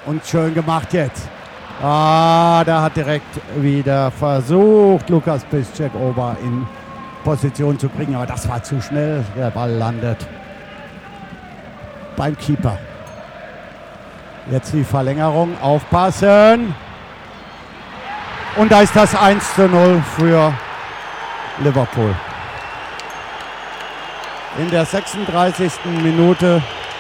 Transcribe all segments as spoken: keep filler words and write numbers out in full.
Und schön gemacht jetzt. Ah, da hat direkt wieder versucht, Lukas Piszczek Ober in Position zu bringen. Aber das war zu schnell. Der Ball landet beim Keeper. Jetzt die Verlängerung. Aufpassen. Und da ist das eins zu null für Liverpool. In der sechsunddreißigsten Minute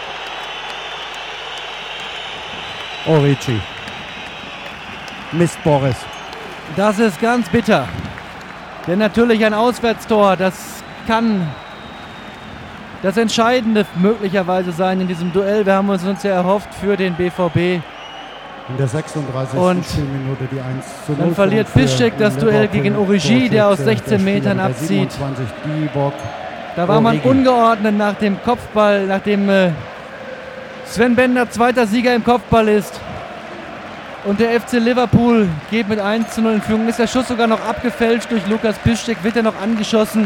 Origi. Mist, Boris. Das ist ganz bitter. Denn natürlich ein Auswärtstor, das kann das Entscheidende möglicherweise sein in diesem Duell. Wir haben uns uns ja erhofft für den B V B. In der sechsunddreißigsten Und Spielminute die eins zu null. Dann verliert Piszczek das Duell gegen Origi, der aus sechzehn Metern abzieht. Da war man ungeordnet nach dem Kopfball, nachdem äh, Sven Bender zweiter Sieger im Kopfball ist. Und der F C Liverpool geht mit eins zu null in Führung. Ist der Schuss sogar noch abgefälscht durch Lukas Piszczek, wird er noch angeschossen.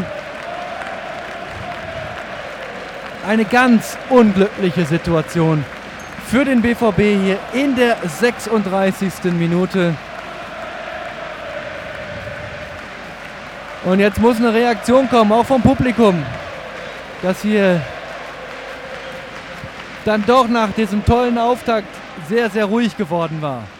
Eine ganz unglückliche Situation für den B V B hier in der sechsunddreißigsten Minute. Und jetzt muss eine Reaktion kommen, auch vom Publikum, das hier dann doch nach diesem tollen Auftakt sehr, sehr ruhig geworden war.